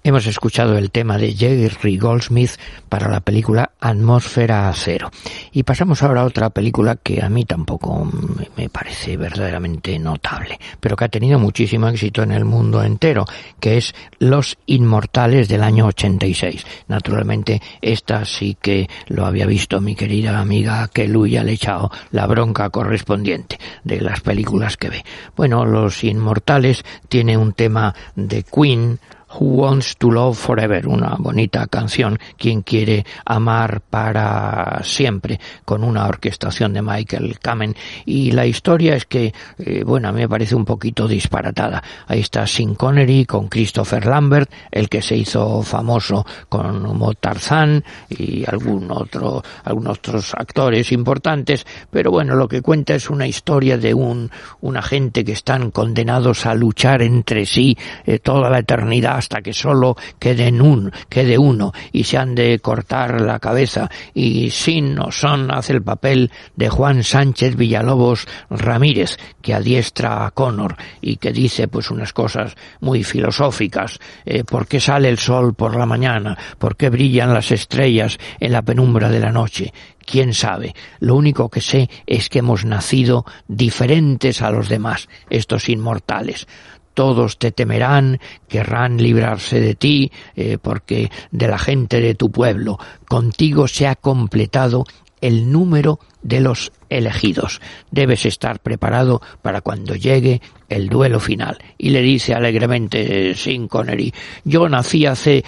Hemos escuchado el tema de Jerry Goldsmith para la película Atmósfera Cero. Y pasamos ahora a otra película que a mí tampoco me parece verdaderamente notable, pero que ha tenido muchísimo éxito en el mundo entero, que es Los Inmortales del año 86. Naturalmente, esta sí que lo había visto mi querida amiga Kelu, y ya le he echado la bronca correspondiente de las películas que ve. Bueno, Los Inmortales tiene un tema de Queen, Who Wants to Love Forever, una bonita canción, Quien quiere amar para siempre, con una orquestación de Michael Kamen. Y la historia es que, a mí me parece un poquito disparatada. Ahí está Sean Connery con Christopher Lambert, el que se hizo famoso con Tarzán, y algunos otros actores importantes, pero bueno, lo que cuenta es una historia de una gente que están condenados a luchar entre sí toda la eternidad, hasta que solo quede uno y se han de cortar la cabeza. Y Sin o Son hace el papel de Juan Sánchez Villalobos Ramírez, que adiestra a Connor y que dice pues unas cosas muy filosóficas. ¿Por qué sale el sol por la mañana? ¿Por qué brillan las estrellas en la penumbra de la noche? ¿Quién sabe? Lo único que sé es que hemos nacido diferentes a los demás, estos inmortales. Todos te temerán, querrán librarse de ti, porque de la gente de tu pueblo. Contigo se ha completado el número de los elegidos. Debes estar preparado para cuando llegue el duelo final. Y le dice alegremente Sean Connery: yo nací hace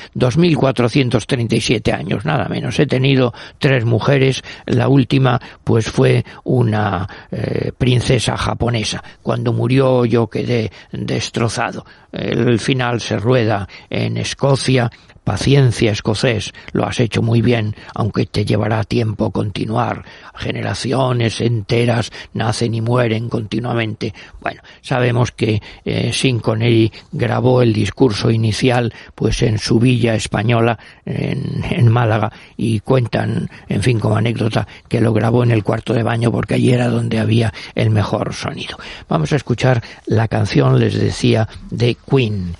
2437 años, nada menos. He tenido 3 mujeres, la última pues fue una princesa japonesa. Cuando murió yo quedé destrozado. El final se rueda en Escocia. Paciencia, escocés, lo has hecho muy bien, aunque te llevará tiempo continuar. Generaciones enteras nacen y mueren continuamente. Bueno, sabemos que Sean Connery grabó el discurso inicial pues en su villa española en Málaga, y cuentan, en fin, como anécdota, que lo grabó en el cuarto de baño porque allí era donde había el mejor sonido. Vamos a escuchar la canción, les decía, de Queen.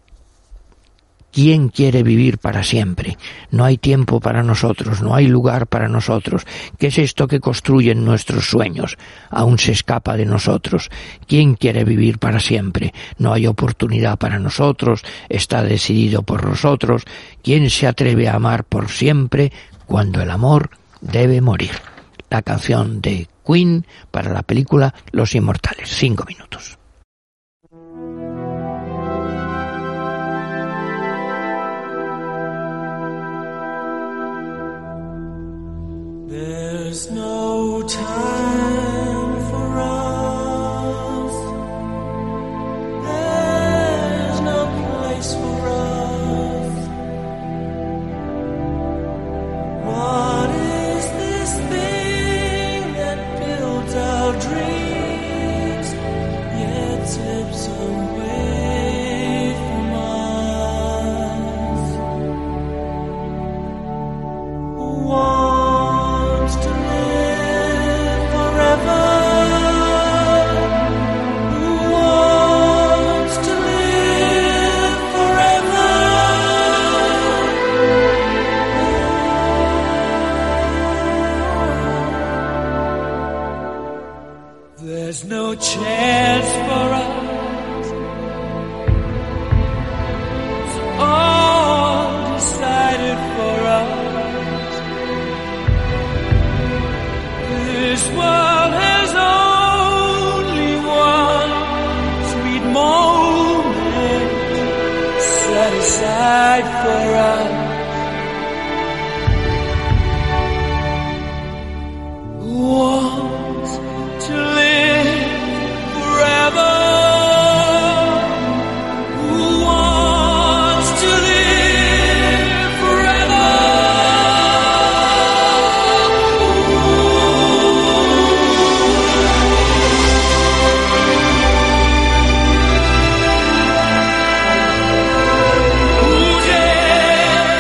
¿Quién quiere vivir para siempre? No hay tiempo para nosotros, no hay lugar para nosotros. ¿Qué es esto que construyen nuestros sueños? Aún se escapa de nosotros. ¿Quién quiere vivir para siempre? No hay oportunidad para nosotros, está decidido por nosotros. ¿Quién se atreve a amar por siempre cuando el amor debe morir? La canción de Queen para la película Los Inmortales. 5 minutos. There's no time for us. There's no place for us. What is this thing that builds our dreams, yet slips away from us? Wants to live forever. Who wants to live forever? There's no chance for us. It's all decided for us. This world has only one sweet moment set aside for us. Who wants to live forever? Who wants to live forever? Who dare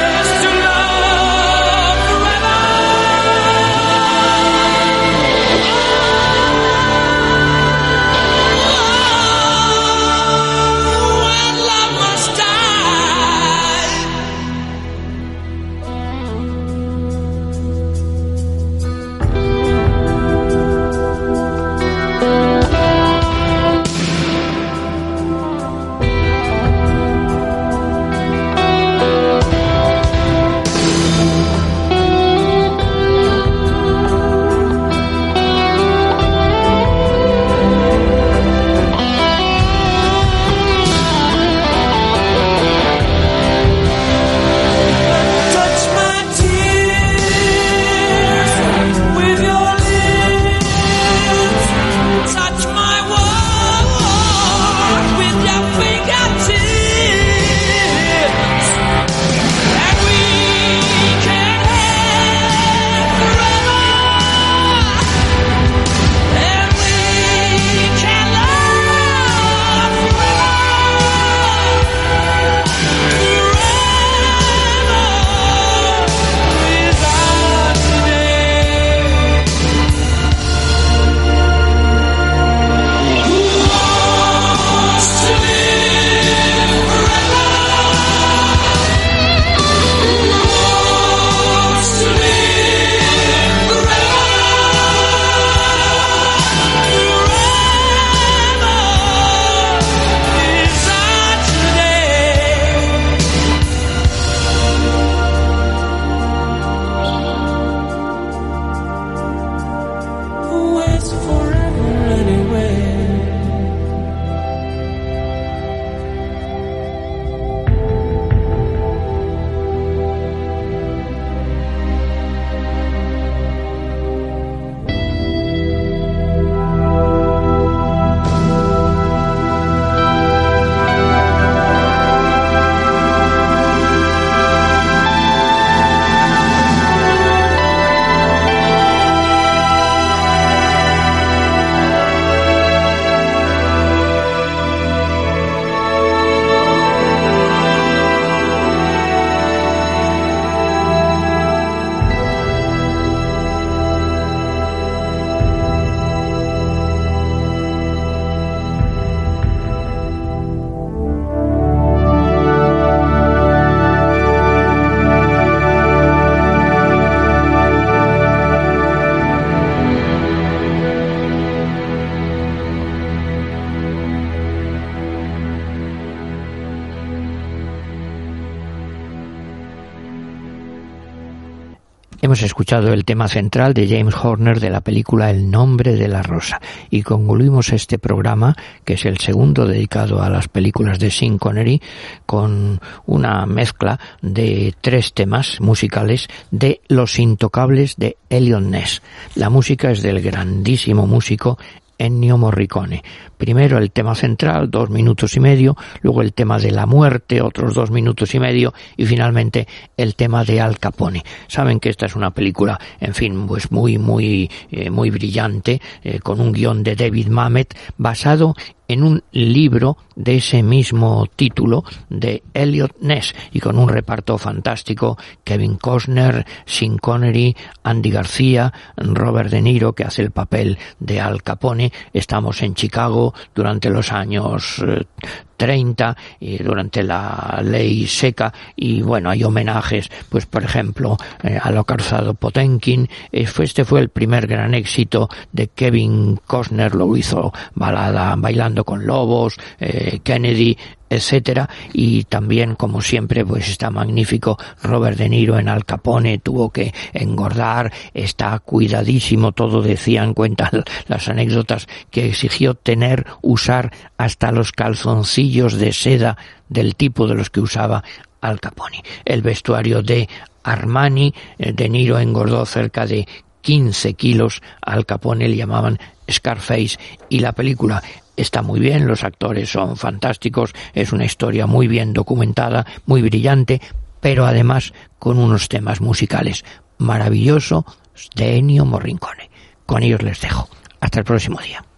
Hemos escuchado el tema central de James Horner de la película El nombre de la rosa y concluimos este programa, que es el segundo dedicado a las películas de Sean Connery, con una mezcla de 3 temas musicales de Los Intocables de Elliot Ness. La música es del grandísimo músico Ennio Morricone. Primero el tema central, 2 minutos y medio, luego el tema de la muerte, otros 2 minutos y medio, y finalmente el tema de Al Capone. Saben que esta es una película, en fin, pues muy brillante, con un guión de David Mamet, basado en un libro de ese mismo título de Elliot Ness y con un reparto fantástico: Kevin Costner, Sean Connery, Andy García, Robert De Niro, que hace el papel de Al Capone. Estamos en Chicago durante los años 30 y durante la ley seca, y bueno, hay homenajes, pues por ejemplo a lo calzado Potemkin. Este fue el primer gran éxito de Kevin Costner, lo hizo Bailando con Lobos, Kennedy, etcétera, y también, como siempre, pues está magnífico Robert De Niro en Al Capone. Tuvo que engordar, está cuidadísimo, todo decían, cuentan las anécdotas, que exigió usar hasta los calzoncillos de seda del tipo de los que usaba Al Capone. El vestuario de Armani, De Niro engordó cerca de 15 kilos, Al Capone le llamaban Scarface, y la película está muy bien, los actores son fantásticos, es una historia muy bien documentada, muy brillante, pero además con unos temas musicales maravillosos de Ennio Morricone. Con ellos les dejo. Hasta el próximo día.